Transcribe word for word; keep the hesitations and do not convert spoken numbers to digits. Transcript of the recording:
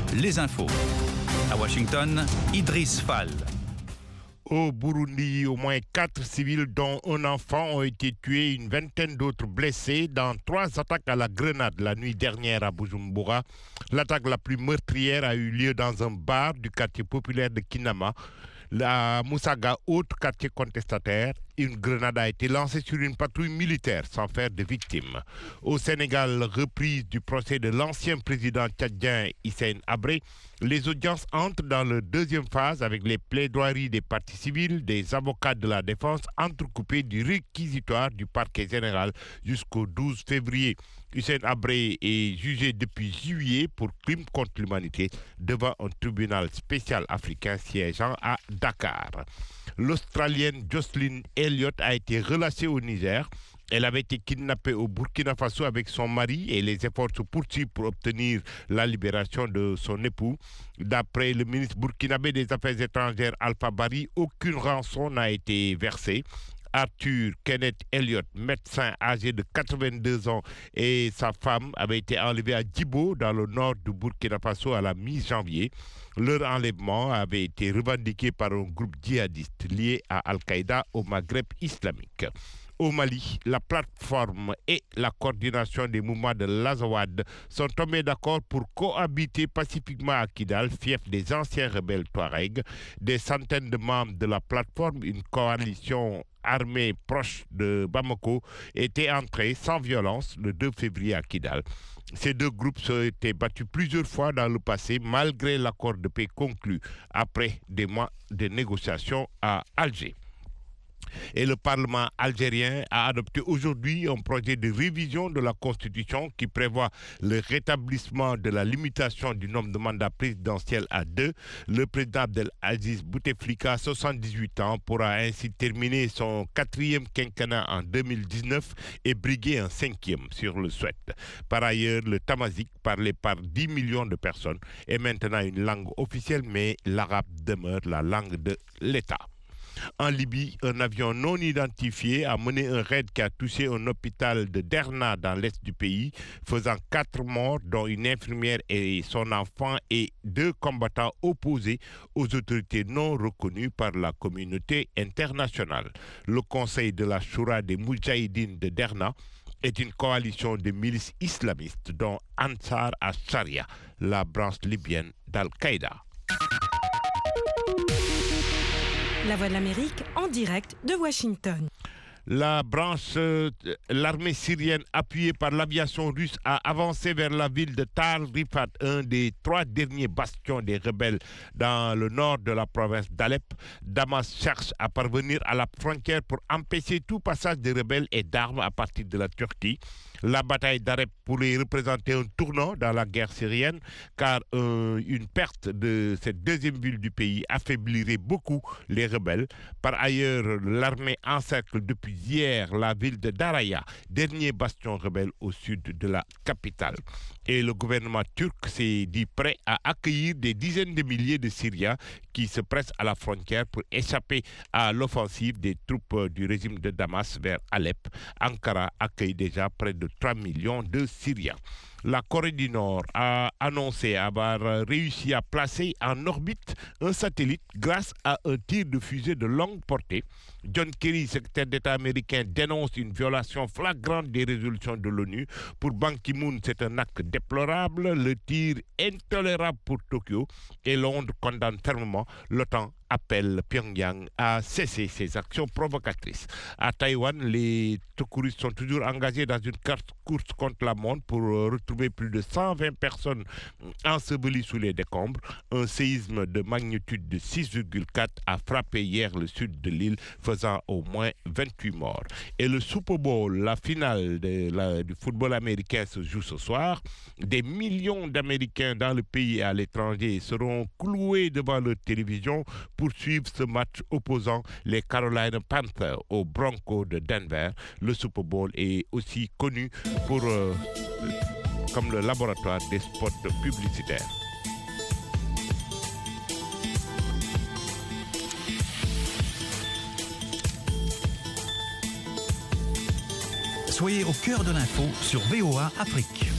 les infos. À Washington, Idriss Fall. Au Burundi, au moins quatre civils, dont un enfant, ont été tués, une vingtaine d'autres blessés dans trois attaques à la grenade la nuit dernière à Bujumbura. L'attaque la plus meurtrière a eu lieu dans un bar du quartier populaire de Kinama. La Moussaga, autre quartier contestataire, une grenade a été lancée sur une patrouille militaire sans faire de victimes. Au Sénégal, reprise du procès de l'ancien président tchadien Hissène Habré, les audiences entrent dans leur deuxième phase avec les plaidoiries des parties civiles, des avocats de la défense, entrecoupés du réquisitoire du parquet général jusqu'au douze février. Hissène Habré est jugé depuis juillet pour crimes contre l'humanité devant un tribunal spécial africain siégeant à Dakar. L'Australienne Jocelyn Elliott a été relâchée au Niger. Elle avait été kidnappée au Burkina Faso avec son mari et les efforts se poursuivent pour obtenir la libération de son époux. D'après le ministre burkinabé des Affaires étrangères Alpha Bari, aucune rançon n'a été versée. Arthur Kenneth Elliott, médecin âgé de quatre-vingt-deux ans, et sa femme avaient été enlevés à Djibo, dans le nord du Burkina Faso, à la mi-janvier. Leur enlèvement avait été revendiqué par un groupe djihadiste lié à Al-Qaïda au Maghreb islamique. Au Mali, la plateforme et la coordination des mouvements de l'Azawad sont tombés d'accord pour cohabiter pacifiquement à Kidal, fief des anciens rebelles Touaregs. Des centaines de membres de la plateforme, une coalition armée proche de Bamako, étaient entrés sans violence le deux février à Kidal. Ces deux groupes se étaient battus plusieurs fois dans le passé, malgré l'accord de paix conclu après des mois de négociations à Alger. Et le Parlement algérien a adopté aujourd'hui un projet de révision de la Constitution qui prévoit le rétablissement de la limitation du nombre de mandats présidentiels à deux. Le président Abdelaziz Bouteflika, soixante-dix-huit ans, pourra ainsi terminer son quatrième quinquennat en deux mille dix-neuf et briguer un cinquième sur le souhait. Par ailleurs, le tamazight, parlé par dix millions de personnes, est maintenant une langue officielle, mais l'arabe demeure la langue de l'État. En Libye, un avion non identifié a mené un raid qui a touché un hôpital de Derna dans l'est du pays, faisant quatre morts, dont une infirmière et son enfant, et deux combattants opposés aux autorités non reconnues par la communauté internationale. Le conseil de la Choura des Moudjahidines de Derna est une coalition de milices islamistes, dont Ansar al-Sharia, la branche libyenne d'Al-Qaïda. La Voix de l'Amérique en direct de Washington. La branche, euh, l'armée syrienne appuyée par l'aviation russe a avancé vers la ville de Tal Rifat, un des trois derniers bastions des rebelles dans le nord de la province d'Alep. Damas cherche à parvenir à la frontière pour empêcher tout passage des rebelles et d'armes à partir de la Turquie. La bataille d'Alep pourrait représenter un tournant dans la guerre syrienne, car euh, une perte de cette deuxième ville du pays affaiblirait beaucoup les rebelles. Par ailleurs, l'armée encercle depuis hier la ville de Daraya, dernier bastion rebelle au sud de la capitale. Et le gouvernement turc s'est dit prêt à accueillir des dizaines de milliers de Syriens qui se pressent à la frontière pour échapper à l'offensive des troupes du régime de Damas vers Alep. Ankara accueille déjà près de trois millions de Syriens. La Corée du Nord a annoncé avoir réussi à placer en orbite un satellite grâce à un tir de fusée de longue portée. John Kerry, secrétaire d'État américain, dénonce une violation flagrante des résolutions de l'ONU. Pour Ban Ki-moon, c'est un acte déplorable, le tir intolérable pour Tokyo, et Londres condamne fermement. L'OTAN appelle Pyongyang à cesser ses actions provocatrices. À Taïwan, les secouristes sont toujours engagés dans une course contre la montre pour retrouver plus de cent vingt personnes ensevelies sous les décombres. Un séisme de magnitude de six virgule quatre a frappé hier le sud de l'île, faisant au moins vingt-huit morts. Et le Super Bowl, la finale de la, du football américain, se joue ce soir. Des millions d'Américains dans le pays et à l'étranger seront cloués devant leur télévision pour suivre ce match opposant les Carolina Panthers aux Broncos de Denver. Le Super Bowl est aussi connu pour, euh, comme le laboratoire des spots publicitaires. Soyez au cœur de l'info sur V O A Afrique.